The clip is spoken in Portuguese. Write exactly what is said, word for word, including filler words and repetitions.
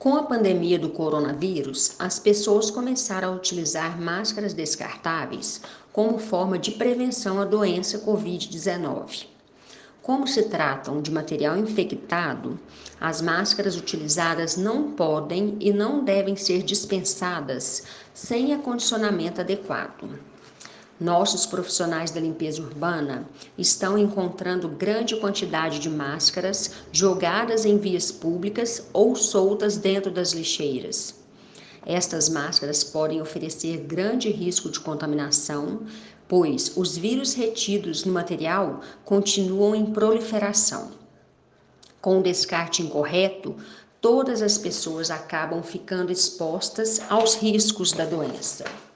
Com a pandemia do coronavírus, as pessoas começaram a utilizar máscaras descartáveis como forma de prevenção à doença covid dezenove. Como se tratam de material infectado, as máscaras utilizadas não podem e não devem ser dispensadas sem acondicionamento adequado. Nossos profissionais da limpeza urbana estão encontrando grande quantidade de máscaras jogadas em vias públicas ou soltas dentro das lixeiras. Estas máscaras podem oferecer grande risco de contaminação, pois os vírus retidos no material continuam em proliferação. Com o descarte incorreto, todas as pessoas acabam ficando expostas aos riscos da doença.